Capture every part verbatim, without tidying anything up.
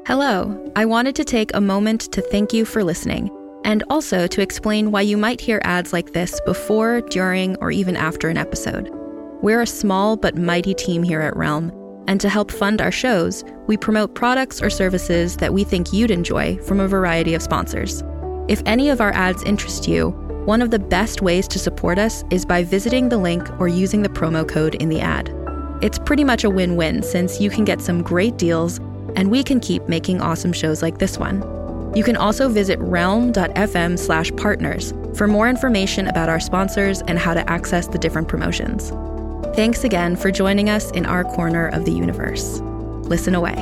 Hello, I wanted to take a moment to thank you for listening, and also to explain why you might hear ads like this before, during, or even after an episode. We're a small but mighty team here at Realm, and to help fund our shows, we promote products or services that we think you'd enjoy from a variety of sponsors. If any of our ads interest you, one of the best ways to support us is by visiting the link or using the promo code in the ad. It's pretty much a win-win since you can get some great deals and we can keep making awesome shows like this one. You can also visit realm.fm slash partners for more information about our sponsors and how to access the different promotions. Thanks again for joining us in our corner of the universe. Listen away.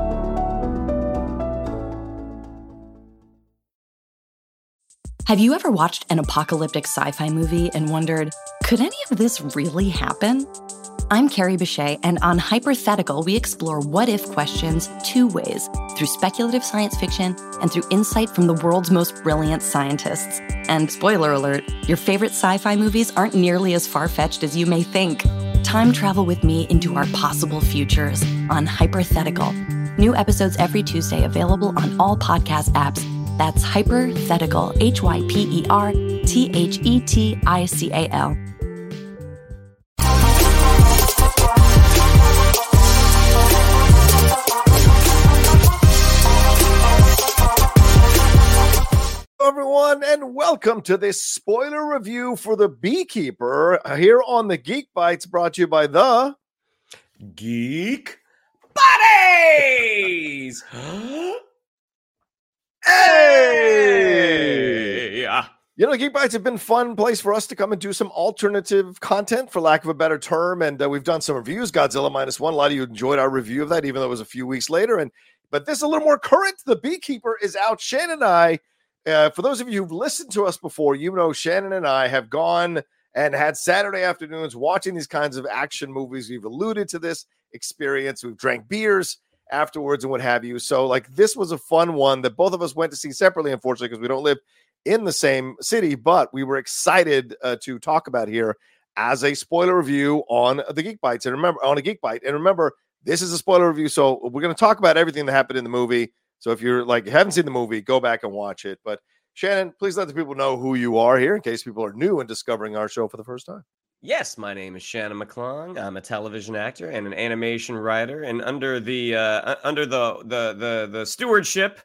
Have you ever watched an apocalyptic sci-fi movie and wondered, could any of this really happen? I'm Carrie Bechet, and on Hypothetical, we explore what-if questions two ways, through speculative science fiction and through insight from the world's most brilliant scientists. And spoiler alert, your favorite sci-fi movies aren't nearly as far-fetched as you may think. Time travel with me into our possible futures on Hypothetical. New episodes every Tuesday available on all podcast apps. That's Hypothetical, H Y P E R T H E T I C A L. Everyone, and welcome to this spoiler review for The Beekeeper here on the Geek Bites, brought to you by the Geek Buddies. Hey! You know, Geek Bites have been a fun place for us to come and do some alternative content, for lack of a better term, and uh, we've done some reviews. Godzilla Minus One. A lot of you enjoyed our review of that, even though it was a few weeks later. And but this is a little more current. The Beekeeper is out. Shannon and I. Uh, for those of you who've listened to us before, you know Shannon and I have gone and had Saturday afternoons watching these kinds of action movies. We've alluded to this experience. We've drank beers afterwards and what have you. So, like, this was a fun one that both of us went to see separately, unfortunately, because we don't live in the same city. But we were excited uh, to talk about here as a spoiler review on the Geek Bites. And remember, on a Geek Bite. And remember, this is a spoiler review, so we're going to talk about everything that happened in the movie. So if you're like, haven't seen the movie, go back and watch it. But Shannon, please let the people know who you are here in case people are new and discovering our show for the first time. Yes, my name is Shannon McClung. I'm a television actor and an animation writer, and under the uh, under the the the the stewardship,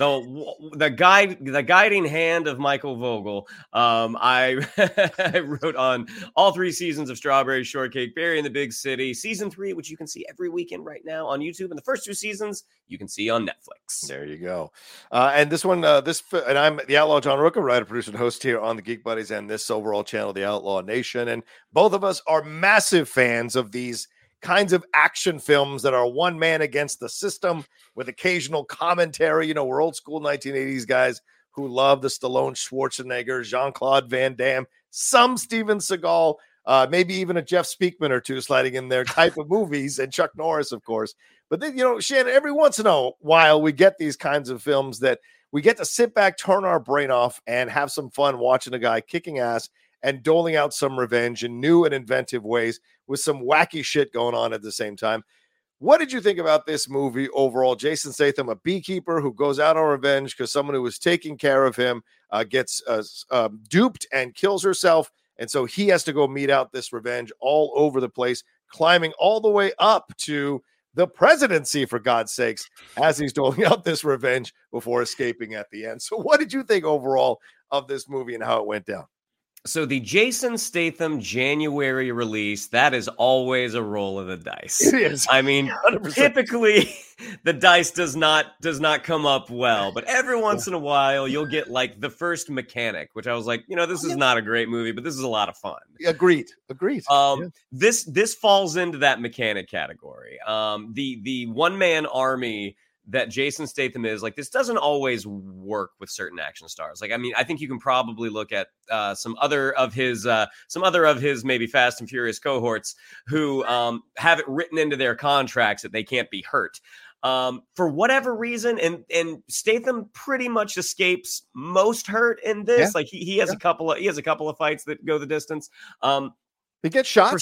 the the guide the guiding hand of Michael Vogel, um, I, I wrote on all three seasons of Strawberry Shortcake, Berry in the Big City, season three, which you can see every weekend right now on YouTube, and the first two seasons you can see on Netflix. There you go. Uh, and this one, uh, this and I'm the Outlaw John Rooker, writer, producer, and host here on the Geek Buddies and this overall channel, the Outlaw Nation, and both of us are massive fans of these kinds of action films that are one man against the system with occasional commentary. You know, we're old school nineteen eighties guys who love the Stallone, Schwarzenegger, Jean-Claude Van Damme, some Steven Seagal, uh, maybe even a Jeff Speakman or two sliding in there type of movies, and Chuck Norris, of course. But then, you know, Shannon, every once in a while we get these kinds of films that we get to sit back, turn our brain off, and have some fun watching a guy kicking ass and doling out some revenge in new and inventive ways with some wacky shit going on at the same time. What did you think about this movie overall? Jason Statham, a beekeeper who goes out on revenge because someone who was taking care of him uh, gets uh, uh, duped and kills herself. And so he has to go meet out this revenge all over the place, climbing all the way up to the presidency, for God's sakes, as he's doling out this revenge before escaping at the end. So what did you think overall of this movie and how it went down? So the Jason Statham January release, that is always a roll of the dice. It is. I mean, one hundred percent. Typically the dice does not does not come up well, but every once in a while you'll get like The First Mechanic, which I was like, you know, this is not a great movie, but this is a lot of fun. Agreed. Agreed. Um, yeah. This this falls into that mechanic category. Um, the the one man army that Jason Statham is, like, this doesn't always work with certain action stars. Like, I mean, I think you can probably look at uh, some other of his, uh, some other of his maybe Fast and Furious cohorts who um, have it written into their contracts that they can't be hurt. Um, for whatever reason, and and Statham pretty much escapes most hurt in this. Yeah. Like he he has yeah. a couple of he has a couple of fights that go the distance. Um, he gets shot. For,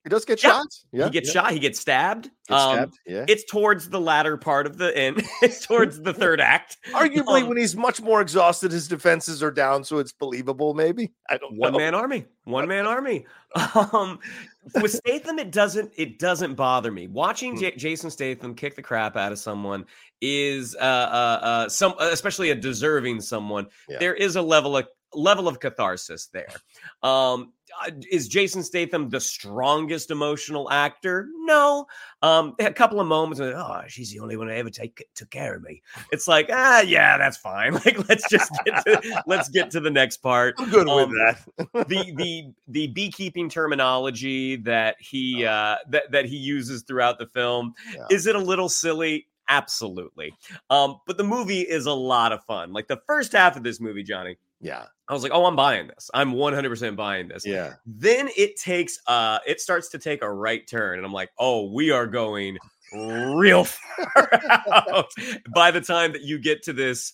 He does get Yeah. shot. Yeah, he gets yeah. shot. He gets stabbed. Gets um, stabbed, yeah. It's towards the latter part of the end. It's towards the third act. Arguably, Um, when he's much more exhausted, his defenses are down, so it's believable. Maybe I don't One know. man army. One man army. Um, with Statham, it doesn't. It doesn't bother me. Watching J- Jason Statham kick the crap out of someone is, uh, uh, uh, some, especially a deserving someone. Yeah. There is a level of level of catharsis there. Um, uh, is Jason Statham the strongest emotional actor? No. Um, a couple of moments. Of, oh, she's the only one who ever take took care of me. It's like, ah, yeah, that's fine. Like, let's just get to let's get to the next part. I'm good Um, with that. the the the beekeeping terminology that he uh, that that he uses throughout the film, Yeah. is it a little silly? Absolutely. Um, but the movie is a lot of fun. Like the first half of this movie, Johnny, Yeah, I was like, oh, I'm buying this. I'm one hundred percent buying this. yeah. Then it takes uh it starts to take a right turn, and I'm like, oh, we are going real far out by the time that you get to this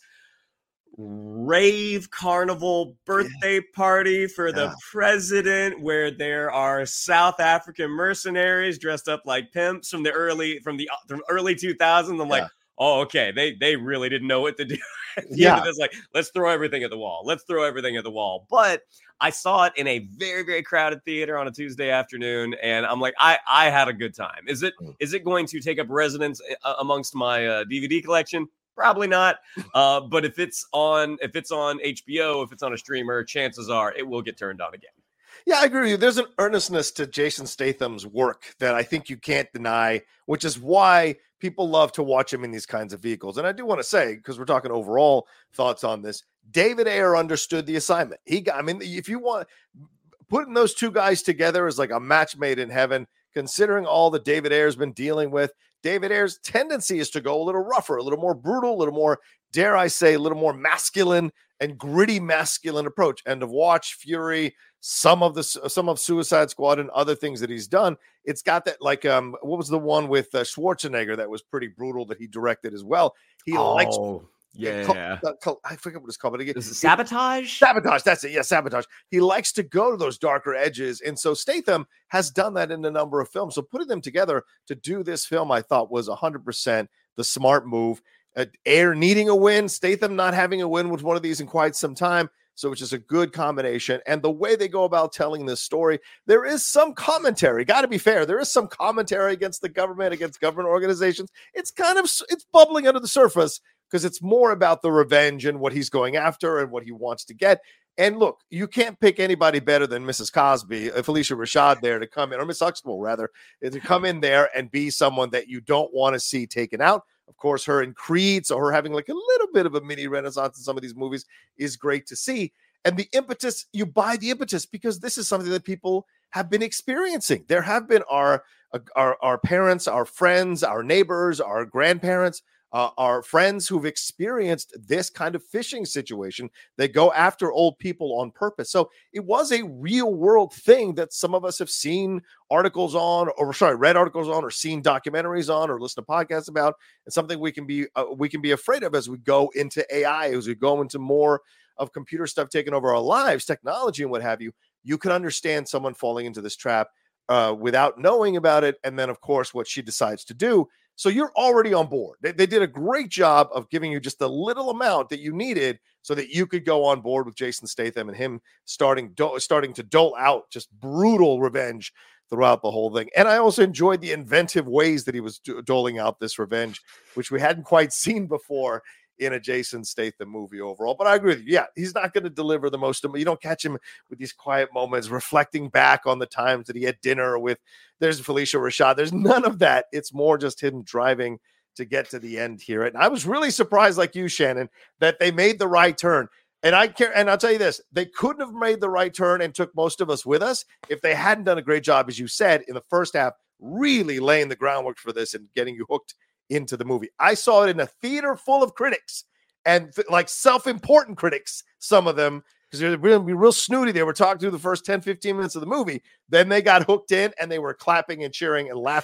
rave carnival birthday party for Yeah. the president, where there are South African mercenaries dressed up like pimps from the early from the from early two thousands. I'm like, Yeah. oh, okay, they they really didn't know what to do. At the Yeah. end of this, like, let's throw everything at the wall. Let's throw everything at the wall. But I saw it in a very, very crowded theater on a Tuesday afternoon, and I'm like, I I had a good time. Is it Mm. is it going to take up residence uh, amongst my uh, D V D collection? Probably not. Uh, but if it's on if it's on H B O, if it's on a streamer, chances are it will get turned on again. Yeah, I agree with you. There's an earnestness to Jason Statham's work that I think you can't deny, which is why people love to watch him in these kinds of vehicles. And I do want to say, because we're talking overall thoughts on this, David Ayer understood the assignment. He got, I mean, if you want, putting those two guys together is like a match made in heaven, considering all that David Ayer's been dealing with. David Ayer's tendency is to go a little rougher, a little more brutal, a little more, dare I say, a little more masculine and gritty masculine approach. End of Watch, Fury, some of the some of Suicide Squad and other things that he's done. It's got that, like, um, what was the one with uh, Schwarzenegger that was pretty brutal that he directed as well? He likes, yeah. call- call- I forget what it's called, but again, Is it Sabotage? Sabotage. That's it. Yeah, Sabotage. He likes to go to those darker edges. And so Statham has done that in a number of films. So putting them together to do this film, I thought was one hundred percent the smart move. Uh, Ayer needing a win, Statham not having a win with one of these in quite some time. So it's just a good combination. And the way they go about telling this story, there is some commentary. Got to be fair. There is some commentary against the government, against government organizations. It's kind of, it's bubbling under the surface, because it's more about the revenge and what he's going after and what he wants to get. And look, you can't pick anybody better than Missus Cosby, uh, Felicia Rashad there to come in, or Miss Huxtable rather, to come in there and be someone that you don't want to see taken out. Of course, her in Creed, so her having like a little bit of a mini renaissance in some of these movies is great to see. And the impetus, you buy the impetus because this is something that people have been experiencing. There have been our, our, our parents, our friends, our neighbors, our grandparents, Uh, our friends who've experienced this kind of phishing situation. They go after old people on purpose. So it was a real world thing that some of us have seen articles on, or sorry, read articles on, or seen documentaries on, or listened to podcasts about. It's something we can be uh, we can be afraid of as we go into A I, as we go into more of computer stuff taking over our lives, technology and what have you. You can understand someone falling into this trap uh, without knowing about it. And then, of course, what she decides to do. So you're already on board. They, they did a great job of giving you just a little amount that you needed so that you could go on board with Jason Statham and him starting do, starting to dole out just brutal revenge throughout the whole thing. And I also enjoyed the inventive ways that he was do, doling out this revenge, which we hadn't quite seen before in a Jason Statham movie overall. But I agree with you. Yeah, he's not going to deliver the most. You don't catch him with these quiet moments, reflecting back on the times that he had dinner with, there's Felicia Rashad. There's none of that. It's more just him driving to get to the end here. And I was really surprised, like you, Shannon, that they made the right turn. And I care, and I'll tell you this, they couldn't have made the right turn and took most of us with us if they hadn't done a great job, as you said, in the first half, really laying the groundwork for this and getting you hooked into the movie. I saw it in a theater full of critics, and like self-important critics, some of them, because they're really real snooty. They were talking through the first ten, fifteen minutes of the movie. Then they got hooked in and they were clapping and cheering and laughing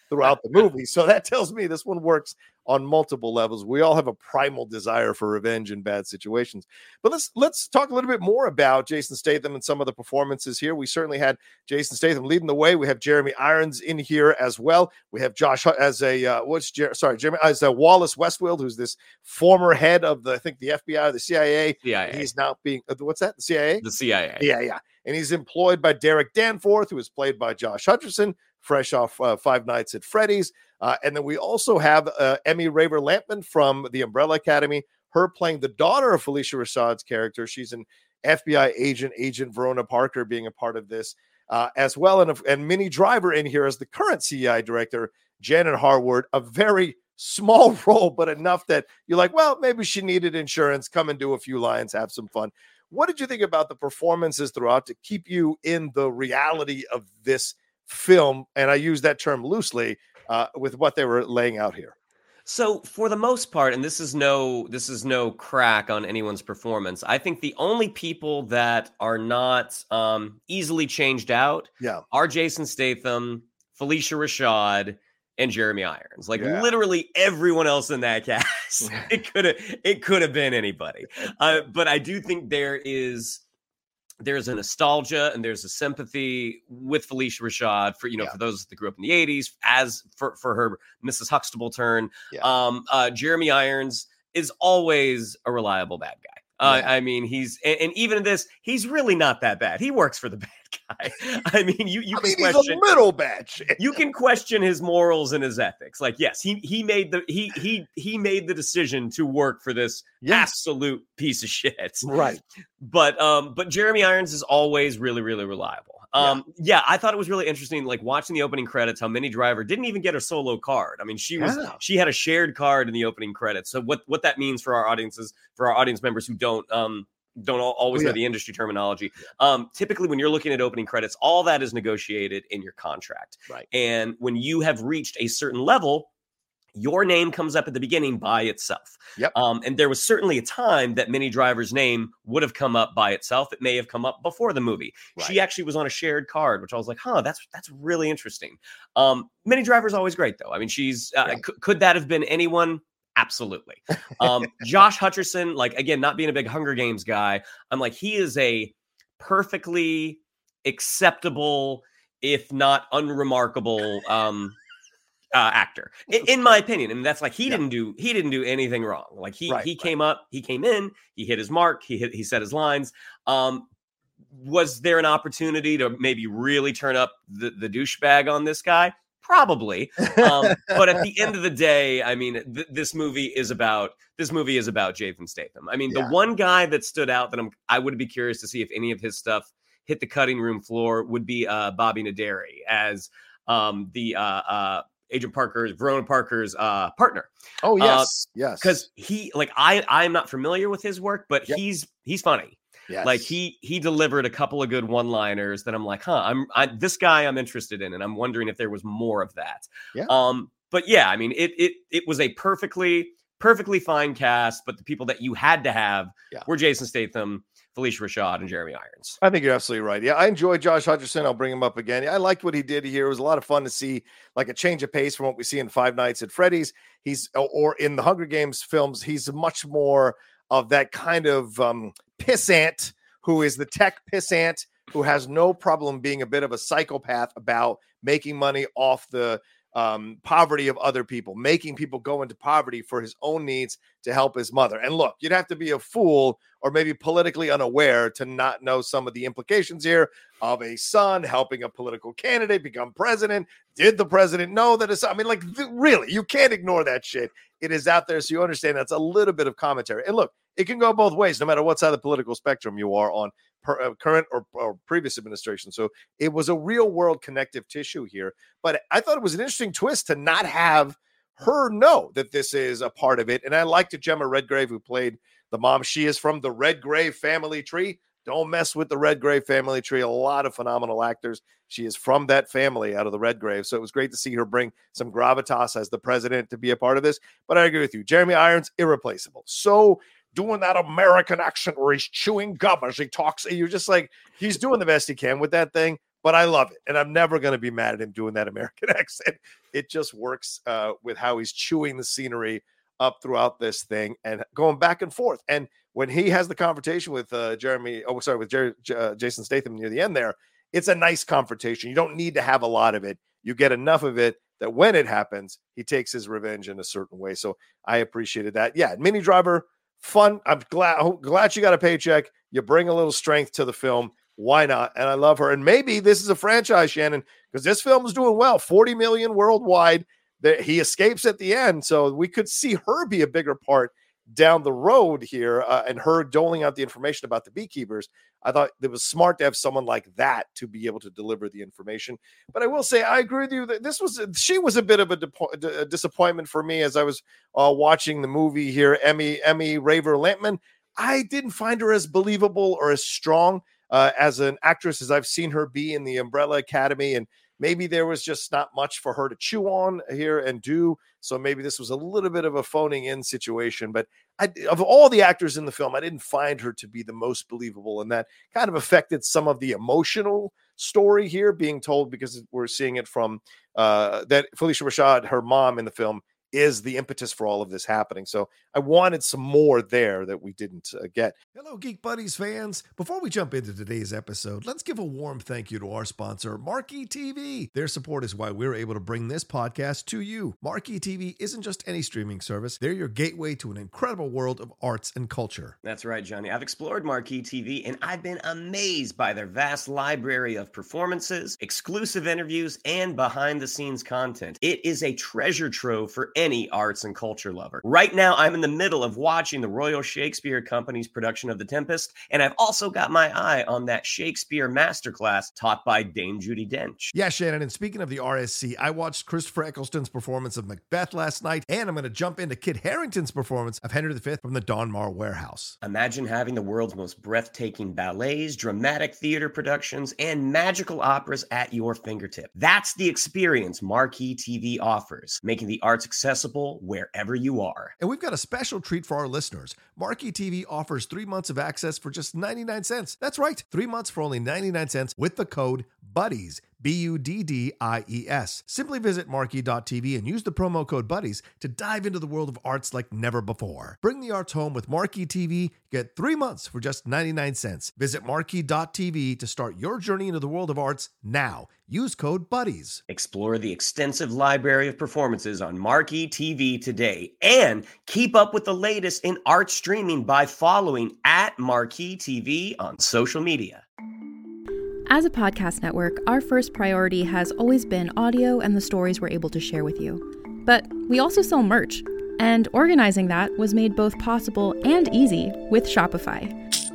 throughout the movie. So that tells me this one works on multiple levels. We all have a primal desire for revenge in bad situations. But let's let's talk a little bit more about Jason Statham and some of the performances here. We certainly had Jason Statham leading the way. We have Jeremy Irons in here as well. We have Josh as a uh, what's Jer- sorry, Jeremy as a Wallace Westfield, who's this former head of the I think the F B I or the C I A. C I A. He's now being uh, what's that? The C I A? The C I A. Yeah, yeah. And he's employed by Derek Danforth, who is played by Josh Hutcherson, fresh off uh, Five Nights at Freddy's. Uh, and then we also have uh, Emmy Raver Lampman from the Umbrella Academy, her playing the daughter of Felicia Rashad's character. She's an F B I agent, Agent Verona Parker, being a part of this uh, as well. And, and Minnie Driver in here as the current C I A director, Janet Harward, a very small role, but enough that you're like, well, maybe she needed insurance. Come and do a few lines, have some fun. What did you think about the performances throughout to keep you in the reality of this film? And I use that term loosely uh, with what they were laying out here. So for the most part, and this is no this is no crack on anyone's performance, I think the only people that are not um, easily changed out yeah. are Jason Statham, Felicia Rashad, and Jeremy Irons. Like yeah. literally everyone else in that cast. it could have it could have been anybody. Uh, but I do think there is there's a nostalgia and there's a sympathy with Felicia Rashad for, you know, yeah. for those that grew up in the eighties, as for, for her Missus Huxtable turn. Yeah. Um, uh, Jeremy Irons is always a reliable bad guy. Uh, yeah. I mean, he's and, and even in this, he's really not that bad. He works for the bad guy. I mean, you you I can mean, question, he's a little bad shit. You can question his morals and his ethics. Like, yes, he he made the he he he made the decision to work for this yes. absolute piece of shit. Right. But um, but Jeremy Irons is always really really reliable. Um, yeah. yeah, I thought it was really interesting, like watching the opening credits, how Minnie Driver didn't even get a solo card. I mean, she was yeah. she had a shared card in the opening credits. So what what that means for our audiences, for our audience members who don't um don't always oh, yeah. know the industry terminology. Um, typically, when you're looking at opening credits, all that is negotiated in your contract. Right. And when you have reached a certain level, your name comes up at the beginning by itself. Yep. Um, and there was certainly a time that Minnie Driver's name would have come up by itself. It may have come up before the movie. Right. She actually was on a shared card, which I was like, huh, that's that's really interesting. Um, Minnie Driver's always great, though. I mean, she's uh, yeah. c- could that have been anyone? Absolutely. Um, Josh Hutcherson, like, again, not being a big Hunger Games guy, I'm like, he is a perfectly acceptable, if not unremarkable, um, uh, actor, in, in my opinion. And that's like, he yeah. didn't do, he didn't do anything wrong. Like he, right, he right. came up, he came in, he hit his mark, he hit, he said his lines. Um, was there an opportunity to maybe really turn up the, the douchebag on this guy? Probably. Um, but at the end of the day, I mean, th- this movie is about, this movie is about Jason Statham. I mean, yeah. the one guy that stood out that I'm, I would be curious to see if any of his stuff hit the cutting room floor would be uh, Bobby Naderi as um, the uh, uh, Agent Parker's, Verona Parker's uh, partner. Oh, yes. Uh, yes. Because he, like, I, I'm not familiar with his work, but yep. he's, he's funny. Yes. Like he he delivered a couple of good one-liners that I'm like, huh, I'm I, this guy I'm interested in, and I'm wondering if there was more of that. Yeah. Um, but yeah, I mean, it it it was a perfectly perfectly fine cast, but the people that you had to have yeah. were Jason Statham, Felicia Rashad, and Jeremy Irons. I think you're absolutely right. Yeah, I enjoyed Josh Hutcherson. I'll bring him up again. I liked what he did here. It was a lot of fun to see, like a change of pace from what we see in Five Nights at Freddy's. He's or in the Hunger Games films. He's much more of that kind of um, pissant who is the tech pissant who has no problem being a bit of a psychopath about making money off the um, poverty of other people, making people go into poverty for his own needs to help his mother. And look, you'd have to be a fool or maybe politically unaware to not know some of the implications here of a son helping a political candidate become president. Did the president know that? It's, I mean, like, th- really, you can't ignore that shit. It is out there, so you understand that's a little bit of commentary. And look, it can go both ways, no matter what side of the political spectrum you are on, per, uh, current or, or previous administration. So it was a real world connective tissue here. But I thought it was an interesting twist to not have her know that this is a part of it. And I liked Gemma Redgrave, who played the mom. She is from the Redgrave family tree. Don't mess with the Redgrave family tree. A lot of phenomenal actors. She is from that family out of the Redgrave. So it was great to see her bring some gravitas as the president to be a part of this. But I agree with you. Jeremy Irons, irreplaceable. So doing that American accent where he's chewing gum as he talks. You're just like, he's doing the best he can with that thing. but I love it. And I'm never going to be mad at him doing that American accent. It just works uh, with how he's chewing the scenery up throughout this thing and going back and forth. And when he has the confrontation with uh, Jeremy, oh, sorry, with Jerry, uh, Jason Statham near the end there, it's a nice confrontation. You don't need to have a lot of it. You get enough of it that when it happens, he takes his revenge in a certain way. So I appreciated that. Yeah, Minnie Driver, fun. I'm glad, I'm glad she got a paycheck. You bring a little strength to the film. Why not? And I love her. And maybe this is a franchise, Shannon, because this film is doing well, forty million worldwide. That he escapes at the end. So we could see her be a bigger part down the road here, uh, and her doling out the information about the beekeepers. I thought it was smart to have someone like that to be able to deliver the information. But I will say, I agree with you that this was, she was a bit of a, de- a disappointment for me as I was uh, watching the movie here. Emmy, Emmy Raver Lampman. I didn't find her as believable or as strong uh, as an actress as I've seen her be in the Umbrella Academy. And maybe there was just not much for her to chew on here and do. So maybe this was a little bit of a phoning in situation. But I, of all the actors in the film, I didn't find her to be the most believable. And that kind of affected some of the emotional story here being told, because we're seeing it from uh, that Phylicia Rashad, her mom in the film, is the impetus for all of this happening. So I wanted some more there that we didn't uh, get. Hello, Geek Buddies fans. Before we jump into today's episode, let's give a warm thank you to our sponsor, Marquee T V. Their support is why we're able to bring this podcast to you. Marquee T V isn't just any streaming service. They're your gateway to an incredible world of arts and culture. That's right, Johnny. I've explored Marquee T V, and I've been amazed by their vast library of performances, exclusive interviews, and behind-the-scenes content. It is a treasure trove for any arts and culture lover. Right now, I'm in the middle of watching the Royal Shakespeare Company's production of The Tempest, and I've also got my eye on that Shakespeare masterclass taught by Dame Judi Dench. Yeah, Shannon, and speaking of the R S C, I watched Christopher Eccleston's performance of Macbeth last night, and I'm going to jump into Kit Harington's performance of Henry the Fifth from the Donmar Warehouse. Imagine having the world's most breathtaking ballets, dramatic theater productions, and magical operas at your fingertip. That's the experience Marquee T V offers, making the arts accessible wherever you are. And we've got a special treat for our listeners. Marquee T V offers three months of access for just ninety-nine cents. That's right, three months for only ninety-nine cents with the code BUDDIES, B U D D I E S. Simply visit marquee dot t v and use the promo code BUDDIES to dive into the world of arts like never before. Bring the arts home with Marquee T V. Get three months for just ninety-nine cents. Visit marquee dot t v to start your journey into the world of arts now. Use code BUDDIES. Explore the extensive library of performances on Marquee T V today, and keep up with the latest in art streaming by following at Marquee T V on social media. As a podcast network, our first priority has always been audio and the stories we're able to share with you. But we also sell merch, and organizing that was made both possible and easy with Shopify.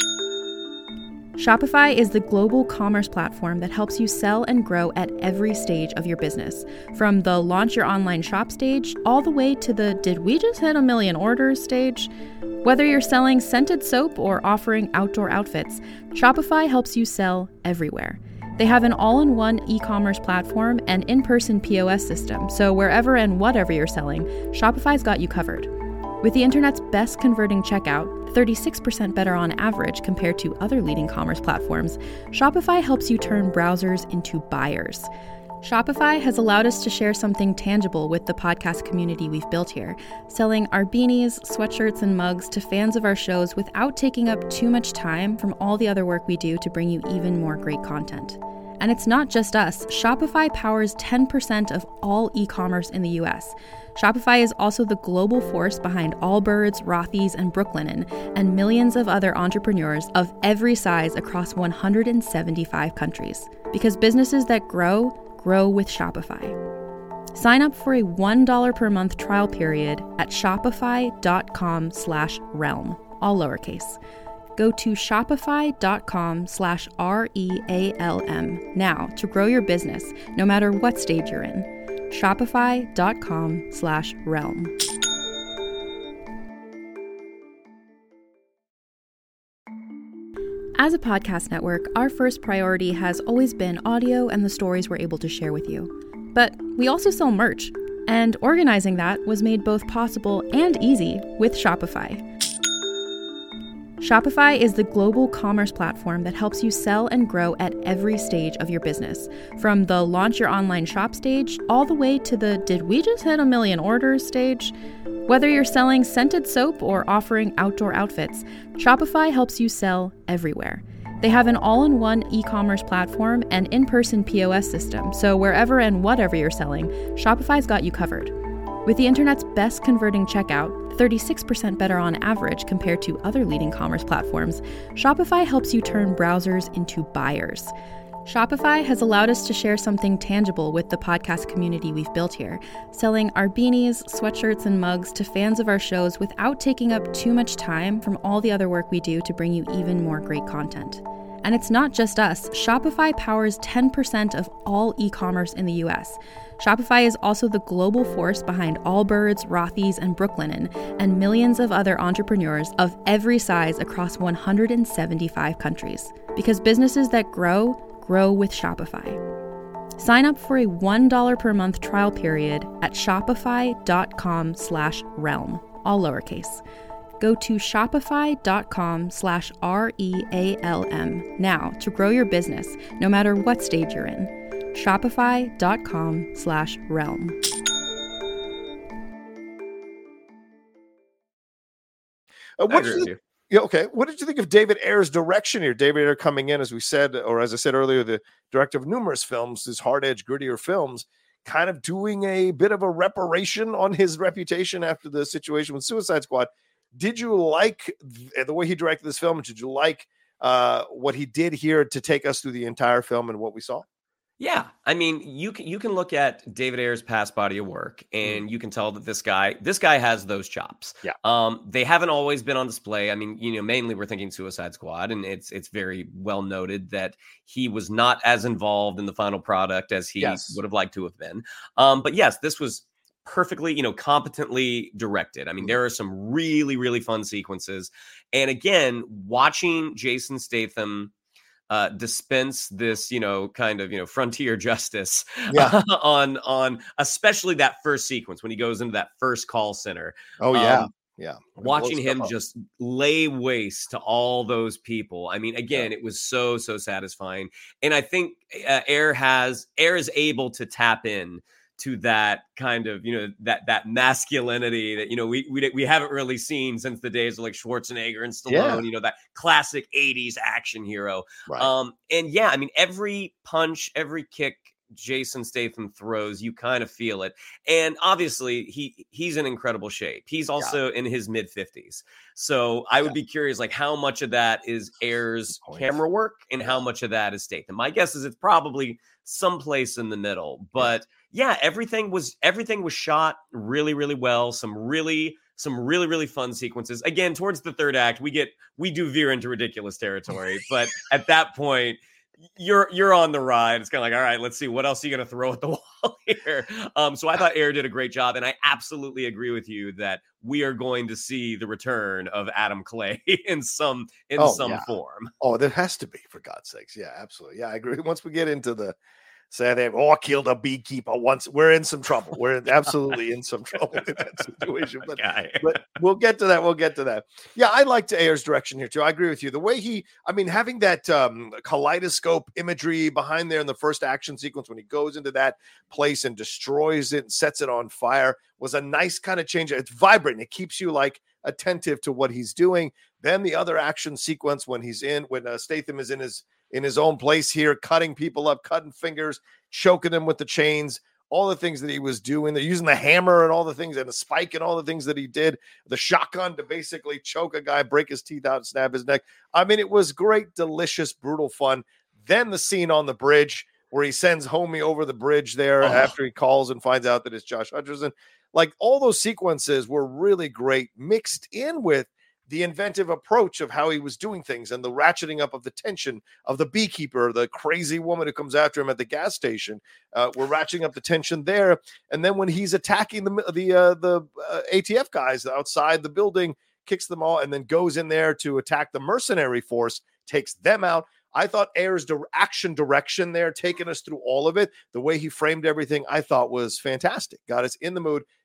Shopify is the global commerce platform that helps you sell and grow at every stage of your business, from the launch your online shop stage all the way to the did we just hit a million orders stage. Whether you're selling scented soap or offering outdoor outfits, Shopify helps you sell everywhere. They have an all-in-one e-commerce platform and in-person P O S system, so wherever and whatever you're selling, Shopify's got you covered. With the internet's best converting checkout, thirty-six percent better on average compared to other leading commerce platforms, Shopify helps you turn browsers into buyers. Shopify has allowed us to share something tangible with the podcast community we've built here, selling our beanies, sweatshirts, and mugs to fans of our shows without taking up too much time from all the other work we do to bring you even more great content. And it's not just us. Shopify powers ten percent of all e-commerce in the U S. Shopify is also the global force behind Allbirds, Rothy's, and Brooklinen, and millions of other entrepreneurs of every size across one hundred seventy-five countries. Because businesses that grow, grow with Shopify. Sign up for a one dollar per month trial period at shopify.com slash realm, all lowercase. Go to shopify.com slash R-E-A-L-M now to grow your business, no matter what stage you're in. Shopify.com slash realm. As a podcast network, our first priority has always been audio and the stories we're able to share with you. But we also sell merch, and organizing that was made both possible and easy with Shopify. Shopify is the global commerce platform that helps you sell and grow at every stage of your business. From the launch your online shop stage, all the way to the did we just hit a million orders stage? Whether you're selling scented soap or offering outdoor outfits, Shopify helps you sell everywhere. They have an all-in-one e-commerce platform and in-person P O S system, so wherever and whatever you're selling, Shopify's got you covered. With the internet's best converting checkout, thirty-six percent better on average compared to other leading commerce platforms, Shopify helps you turn browsers into buyers. Shopify has allowed us to share something tangible with the podcast community we've built here, selling our beanies, sweatshirts, and mugs to fans of our shows without taking up too much time from all the other work we do to bring you even more great content. And it's not just us. Shopify powers ten percent of all e-commerce in the U S. Shopify is also the global force behind Allbirds, Rothy's, and Brooklinen, and millions of other entrepreneurs of every size across one hundred seventy-five countries. Because businesses that grow, grow with Shopify. Sign up for a one dollar per month trial period at shopify.com slash realm, all lowercase. Go to shopify.com slash R E A L M now to grow your business, no matter what stage you're in. Shopify.com slash realm. Uh, what did you, yeah, okay. What did you think of David Ayer's direction here? David Ayer coming in, as we said, or as I said earlier, the director of numerous films, his hard-edge, grittier films, kind of doing a bit of a reparation on his reputation after the situation with Suicide Squad. Did you like the way he directed this film? Did you like uh, what he did here to take us through the entire film and what we saw? Yeah, I mean, you can you can look at David Ayer's past body of work, and you can tell that this guy this guy has those chops. Yeah, um, they haven't always been on display. I mean, you know, mainly we're thinking Suicide Squad, and it's it's very well noted that he was not as involved in the final product as he yes. would have liked to have been. Um, but yes, this was perfectly, you know, competently directed. I mean, there are some really really fun sequences, and again, watching Jason Statham Uh, dispense this, you know, kind of, you know, frontier justice yeah. on, on especially that first sequence when he goes into that first call center. Oh, yeah. Um, yeah. Watching him just lay waste to all those people. I mean, again, yeah. it was so, so satisfying. And I think uh, Ayer has, Ayer is able to tap in to that kind of, you know, that that masculinity that, you know, we we we haven't really seen since the days of like Schwarzenegger and Stallone, yeah. you know, that classic eighties action hero. Right. Um, and yeah, I mean, every punch, every kick Jason Statham throws, you kind of feel it. And obviously he he's in incredible shape. He's also yeah. in his mid fifties. So I would yeah. be curious, like how much of that is Ayer's camera work and how much of that is Statham. My guess is it's probably someplace in the middle, but yeah, everything was everything was shot really, really well. Some really, some really, really fun sequences. Again, towards the third act, we get we do veer into ridiculous territory, but at that point, you're you're on the ride. It's kind of like, all right, let's see what else are you going to throw at the wall here. Um, so I thought Ayer did a great job, and I absolutely agree with you that we are going to see the return of Adam Clay in some in oh, some yeah. form. Oh, there has to be, for God's sakes. Yeah, absolutely. Yeah, I agree. Once we get into the say they oh, killed a beekeeper once, we're in some trouble. We're absolutely in some trouble in that situation. But, but we'll get to that. We'll get to that. Yeah, I liked Ayer's direction here too. I agree with you. The way he, I mean, having that um, kaleidoscope imagery behind there in the first action sequence when he goes into that place and destroys it and sets it on fire was a nice kind of change. It's vibrant. It keeps you like attentive to what he's doing. Then the other action sequence when he's in, when uh, Statham is in his in his own place here, cutting people up, cutting fingers, choking them with the chains, all the things that he was doing. They're using the hammer and all the things and the spike and all the things that he did, the shotgun to basically choke a guy, break his teeth out and snap his neck. I mean, it was great, delicious, brutal fun. Then the scene on the bridge where he sends Homie over the bridge there oh. after he calls and finds out that it's Josh Hutcherson. Like all those sequences were really great, mixed in with the inventive approach of how he was doing things and the ratcheting up of the tension of the beekeeper, the crazy woman who comes after him at the gas station. Uh, we're ratcheting up the tension there. And then when he's attacking the, the, uh, the uh, A T F guys outside the building, kicks them all, and then goes in there to attack the mercenary force, takes them out. I thought Ayer's di- action direction there, taking us through all of it, the way he framed everything, I thought was fantastic. Got us in the mood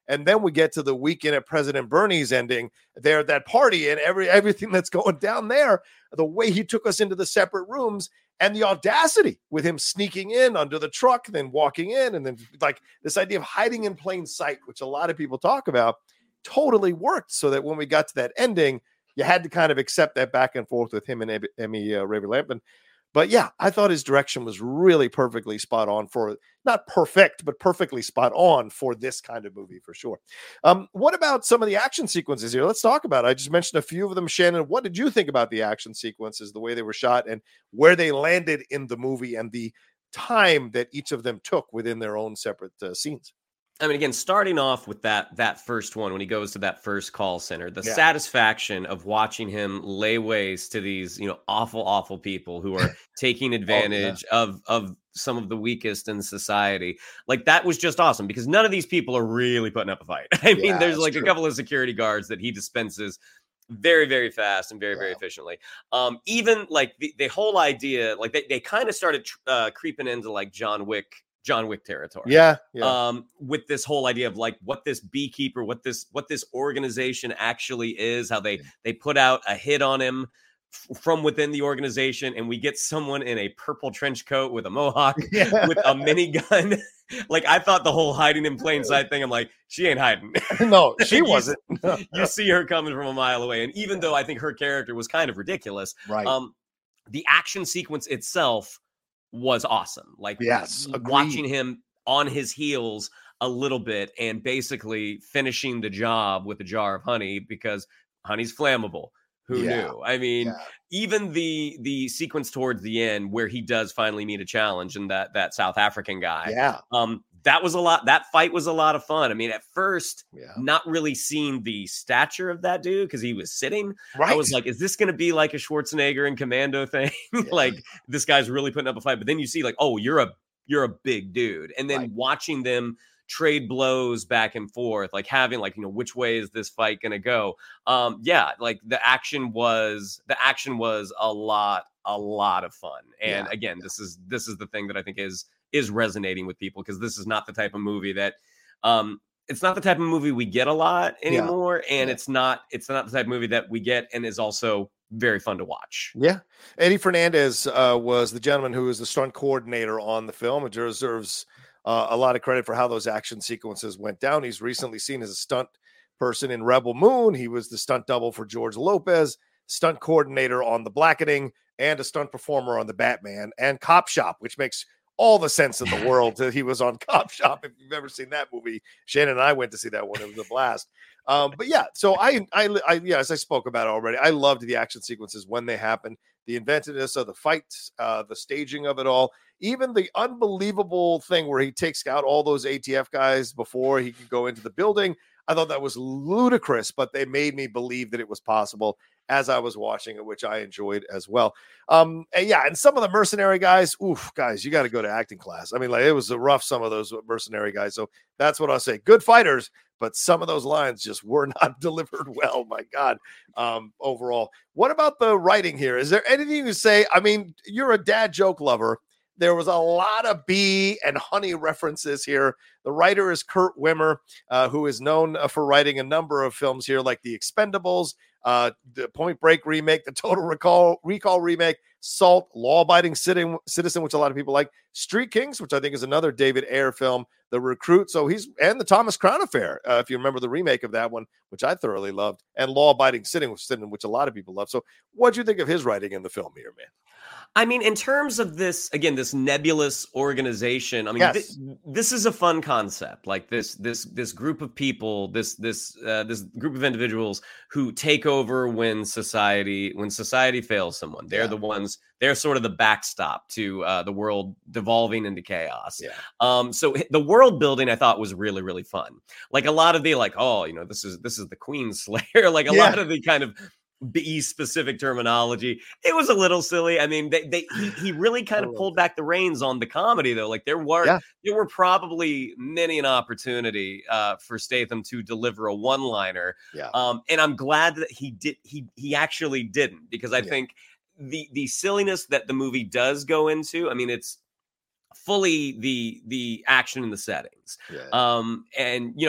And then we get to the Weekend at President Bernie's ending there at that party and every everything that's going down there, the way he took us into the separate rooms and the audacity with him sneaking in under the truck, then walking in, and then like this idea of hiding in plain sight, which a lot of people talk about, totally worked. So that when we got to that ending, you had to kind of accept that back and forth with him and Emmy uh, Ravi Lampman. But yeah, I thought his direction was really perfectly spot on for, not perfect, but perfectly spot on for this kind of movie for sure. Um, what about some of the action sequences here? Let's talk about it. I just mentioned a few of them. Shannon, what did you think about the action sequences, the way they were shot and where they landed in the movie and the time that each of them took within their own separate uh, scenes? I mean, again, starting off with that that first one, when he goes to that first call center, the Yeah. satisfaction of watching him lay waste to these, you know, awful, awful people who are taking advantage oh, yeah. of of some of the weakest in society. Like, that was just awesome because none of these people are really putting up a fight. I mean, Yeah, there's that's like true. a couple of security guards that he dispenses very, very fast and very, Yeah. very efficiently. Um, even like the, the whole idea, like they, they kind of started uh, creeping into like John Wick. John Wick territory. Yeah, yeah. Um, with this whole idea of like what this beekeeper, what this what this organization actually is, how they they put out a hit on him f- from within the organization, and we get someone in a purple trench coat with a mohawk Yeah. with a minigun. Like, I thought the whole hiding in plain sight thing, I'm like, she ain't hiding. No, she You- wasn't. You see her coming from a mile away, and even though I think her character was kind of ridiculous, Right. um, the action sequence itself was awesome. Like, Yes, agreed. watching him on his heels a little bit and basically finishing the job with a jar of honey because honey's flammable. Who Yeah. knew? I mean, Yeah. even the the sequence towards the end where he does finally meet a challenge and that that South African guy. Yeah. Um, that was a lot. That fight was a lot of fun. I mean, at first, Yeah. not really seeing the stature of that dude because he was sitting. Right. I was like, is this going to be like a Schwarzenegger and Commando thing? Like, this guy's really putting up a fight. But then you see like, oh, you're a you're a big dude. And then Right. watching them trade blows back and forth, like having like, you know, which way is this fight going to go? Um, yeah, like the action was the action was a lot, a lot of fun. And Yeah. again, this is this is the thing that I think is is resonating with people because this is not the type of movie that um it's not the type of movie we get a lot anymore. And Yeah. it's not it's not the type of movie that we get and is also very fun to watch. Yeah. Eddie Fernandez uh, was the gentleman who was the stunt coordinator on the film and deserves uh, a lot of credit for how those action sequences went down. He's recently seen as a stunt person in Rebel Moon. He was the stunt double for George Lopez, stunt coordinator on The Blackening, and a stunt performer on The Batman and Cop Shop, which makes all the sense in the world that he was on Cop Shop. If you've ever seen that movie, Shannon and I went to see that one. It was a blast. Um, but yeah, so I, I, I, yeah, as I spoke about already, I loved the action sequences when they happened, the inventiveness of the fights, uh, the staging of it all, even the unbelievable thing where he takes out all those A T F guys before he could go into the building. I thought that was ludicrous, but they made me believe that it was possible as I was watching it, which I enjoyed as well. Um, and yeah, and some of the mercenary guys, oof, guys, you got to go to acting class. I mean, like it was a rough, some of those mercenary guys. So that's what I'll say. Good fighters, but some of those lines just were not delivered well. My God. Um, overall, what about the writing here? Is there anything to say? I mean, you're a dad joke lover. There was a lot of bee and honey references here. The writer is Kurt Wimmer, uh, who is known uh, for writing a number of films here, like The Expendables, uh, the Point Break remake, the Total Recall Recall remake, Salt, Law Abiding Citizen, which a lot of people like, Street Kings, which I think is another David Ayer film, The Recruit. So he's and the Thomas Crown Affair, uh, if you remember the remake of that one, which I thoroughly loved, and Law Abiding Citizen, which a lot of people love. So what do you think of his writing in the film here, man? I mean, in terms of this, again, this nebulous organization, I mean, Yes. thi- this is a fun concept. Like this, this, this group of people, this, this, uh, this group of individuals who take over when society, when society fails someone. They're Yeah. the ones. They're sort of the backstop to uh, the world devolving into chaos. Yeah. Um. So h- the world building, I thought, was really, really fun. Like a lot of the, like, oh, you know, this is this is the Queen Slayer. Like a Yeah. lot of the kind of B specific terminology. It was a little silly. I mean, they, they he, he really kind I of love pulled back the reins on the comedy, though. Like there were Yeah. there were probably many an opportunity uh, for Statham to deliver a one liner. Yeah. Um, and I'm glad that he did. He he actually didn't, because I Yeah. think the the silliness that the movie does go into. I mean, it's fully the the action and the settings. Yeah. Um, and you know, a,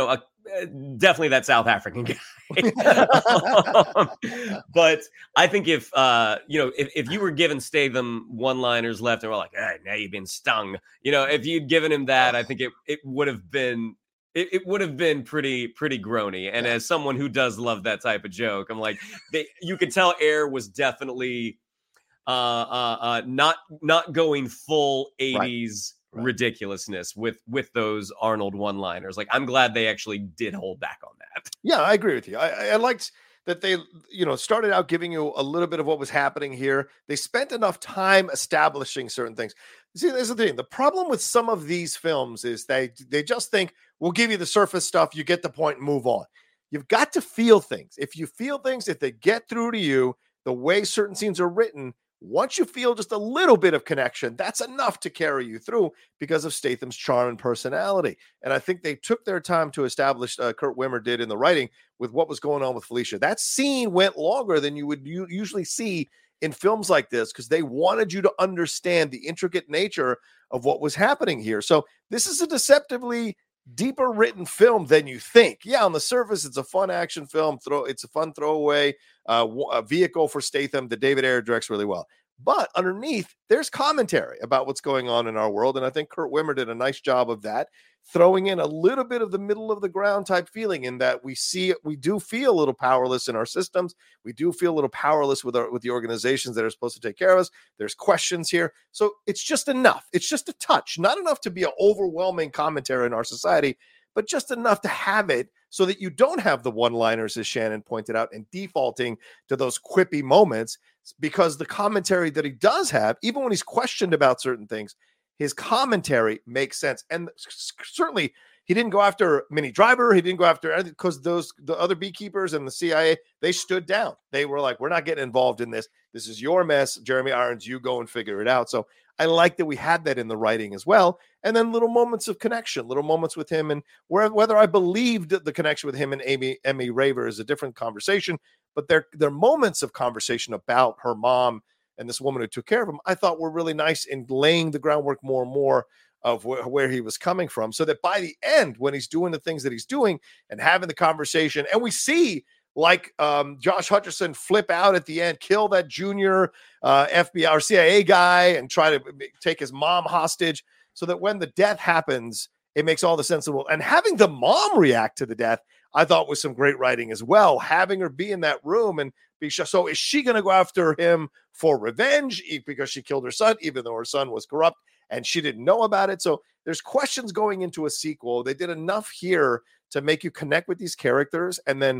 definitely that South African guy. um, but I think if uh, you know, if, if you were given Statham one-liners left and we're like, hey, now you've been stung, you know, if you'd given him that, I think it it would have been it, it would have been pretty pretty groany. And yeah. as someone who does love that type of joke, I'm like, they, you could tell Air was definitely uh, uh, uh, not not going full eighties. Right. Right. ridiculousness with with those Arnold one-liners. Like, I'm glad they actually did hold back on that. Yeah, I agree with you. I, I liked that they, you know, started out giving you a little bit of what was happening here. They spent enough time establishing certain things. See, there's the thing. The problem with some of these films is they they just think, we'll give you the surface stuff, you get the point and move on. You've got to feel things. If you feel things, if they get through to you, the way certain scenes are written, once you feel just a little bit of connection, that's enough to carry you through because of Statham's charm and personality. And I think they took their time to establish, uh, Kurt Wimmer did in the writing, with what was going on with Felicia. That scene went longer than you would u- usually see in films like this because they wanted you to understand the intricate nature of what was happening here. So this is a deceptively deeper written film than you think. Yeah, on the surface, it's a fun action film. Throw it's a fun throwaway uh, a vehicle for Statham that David Ayer directs really well. But underneath, there's commentary about what's going on in our world, and I think Kurt Wimmer did a nice job of that, throwing in a little bit of the middle of the ground type feeling, in that we see we do feel a little powerless in our systems. We do feel a little powerless with our with the organizations that are supposed to take care of us. There's questions here, so it's just enough. It's just a touch, not enough to be an overwhelming commentary in our society, but just enough to have it so that you don't have the one-liners, as Shannon pointed out, and defaulting to those quippy moments, because the commentary that he does have, even when he's questioned about certain things, his commentary makes sense. And certainly he didn't go after Minnie Driver. He didn't go after anything, because those, the other beekeepers and the C I A, they stood down. They were like, we're not getting involved in this. This is your mess, Jeremy Irons. You go and figure it out. So I like that we had that in the writing as well. And then little moments of connection, little moments with him, and where, whether I believed the connection with him and Amy, Emmy Raver is a different conversation, but they're, they're moments of conversation about her mom and this woman who took care of him, I thought were really nice in laying the groundwork more and more of wh- where he was coming from, so that by the end, when he's doing the things that he's doing and having the conversation, and we see like um, Josh Hutcherson flip out at the end, kill that junior uh, F B I or C I A guy and try to take his mom hostage, so that when the death happens, it makes all the sense in the world. And having the mom react to the death, I thought was some great writing as well. Having her be in that room and be sure. So is she going to go after him for revenge because she killed her son, even though her son was corrupt and she didn't know about it? So there's questions going into a sequel. They did enough here to make you connect with these characters and then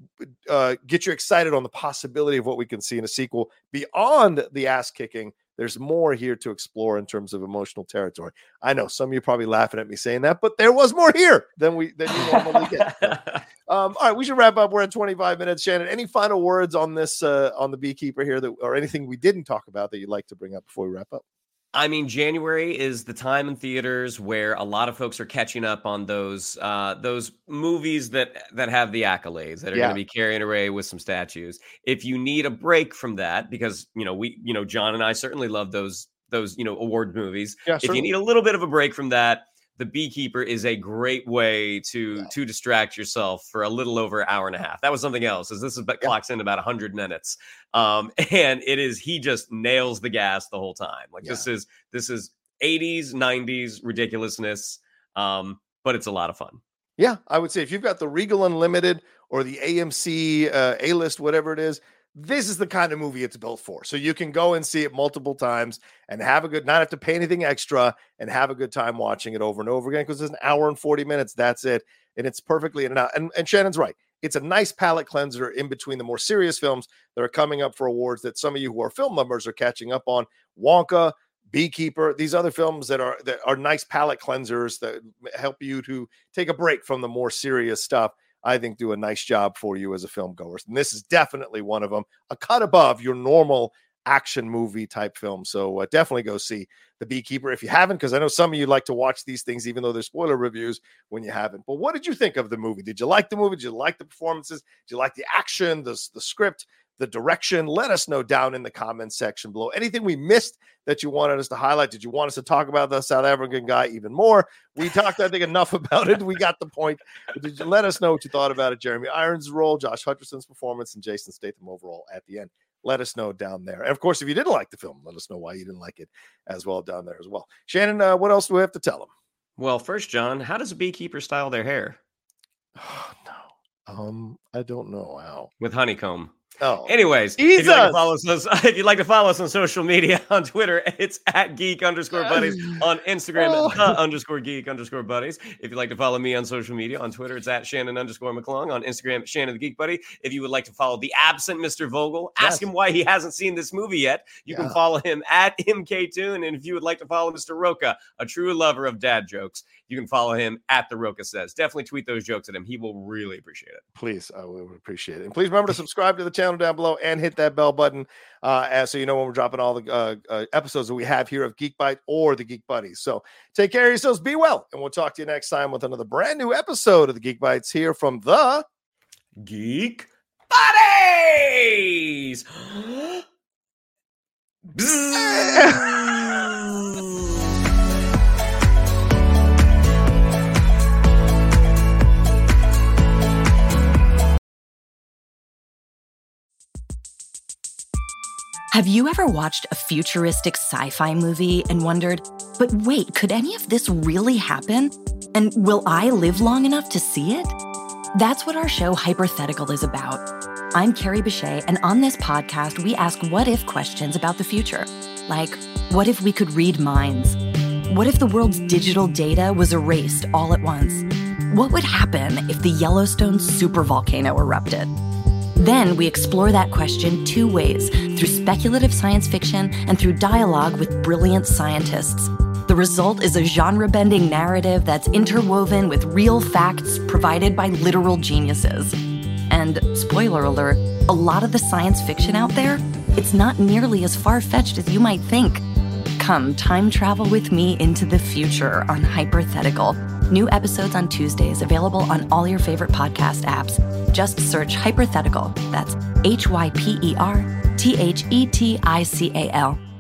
uh, get you excited on the possibility of what we can see in a sequel beyond the ass kicking. There's more here to explore in terms of emotional territory. I know some of you are probably laughing at me saying that, but there was more here than we than you normally get. So, um, all right, we should wrap up. We're at twenty-five minutes. Shannon, any final words on this uh, on the Beekeeper here, that or anything we didn't talk about that you'd like to bring up before we wrap up? I mean, January is the time in theaters where a lot of folks are catching up on those uh, those movies that that have the accolades, that are yeah. going to be carrying away with some statues. If you need a break from that, because you know we, you know, John and I certainly love those those you know award movies. Yeah, if you need a little bit of a break from that, The Beekeeper is a great way to yeah. to distract yourself for a little over an hour and a half. That was something else, as this is yeah. clocks in about one hundred minutes. Um, and it is, he just nails the gas the whole time. Like yeah. this is this is eighties, nineties ridiculousness, um, but it's a lot of fun. Yeah, I would say if you've got the Regal Unlimited or the A M C uh, A-list, whatever it is, this is the kind of movie it's built for. So you can go and see it multiple times and have a good, not have to pay anything extra, and have a good time watching it over and over again, because it's an hour and forty minutes. That's it. And it's perfectly in and out. And, and Shannon's right. It's a nice palate cleanser in between the more serious films that are coming up for awards that some of you who are film lovers are catching up on. Wonka, Beekeeper, these other films that are that are nice palate cleansers that help you to take a break from the more serious stuff, I think do a nice job for you as a film goer. And this is definitely one of them, a cut above your normal action movie type film. So uh, definitely go see The Beekeeper if you haven't, because I know some of you like to watch these things, even though they're spoiler reviews, when you haven't. But what did you think of the movie? Did you like the movie? Did you like the performances? Did you like the action, the, the script? the direction. Let us know down in the comments section below. Anything we missed that you wanted us to highlight? Did you want us to talk about the South African guy even more? We talked, I think, enough about it. We got the point. Did you let us know what you thought about it? Jeremy Irons' role, Josh Hutcherson's performance, and Jason Statham overall at the end. Let us know down there. And of course, if you didn't like the film, let us know why you didn't like it as well down there as well. Shannon, uh, what else do we have to tell them? Well, first, John, how does a beekeeper style their hair? Oh, no. Um, I don't know how. With honeycomb. Oh, anyways, Jesus. if you'd like to follow us, if you'd like to follow us on social media, on Twitter, it's at geek underscore buddies. On Instagram, Oh. the underscore geek underscore buddies. If you'd like to follow me on social media, on Twitter, it's at Shannon underscore McClung. On Instagram, Shannon the Geek Buddy. If you would like to follow the absent Mister Vogel, ask Yes. him why he hasn't seen this movie yet. You Yeah. can follow him at M K Toon. And if you would like to follow Mister Roca, a true lover of dad jokes, you can follow him at the Roca Says. Definitely tweet those jokes at him. He will really appreciate it. Please, I would appreciate it. And please remember to subscribe to the channel down below and hit that bell button uh, as so you know when we're dropping all the uh, uh, episodes that we have here of Geek Bite or the Geek Buddies. So take care of yourselves, be well, and we'll talk to you next time with another brand new episode of the Geek Bites here from the Geek Buddies! Have you ever watched a futuristic sci-fi movie and wondered, but wait, could any of this really happen? And will I live long enough to see it? That's what our show Hypothetical is about. I'm Carrie Bechet, and on this podcast, we ask what-if questions about the future. Like, what if we could read minds? What if the world's digital data was erased all at once? What would happen if the Yellowstone supervolcano erupted? Then we explore that question two ways, through speculative science fiction and through dialogue with brilliant scientists. The result is a genre-bending narrative that's interwoven with real facts provided by literal geniuses. And, spoiler alert, a lot of the science fiction out there, it's not nearly as far-fetched as you might think. Come time travel with me into the future on Hypothetical. New episodes on Tuesdays, available on all your favorite podcast apps. Just search Hypothetical. That's H Y P E R T H E T I C A L.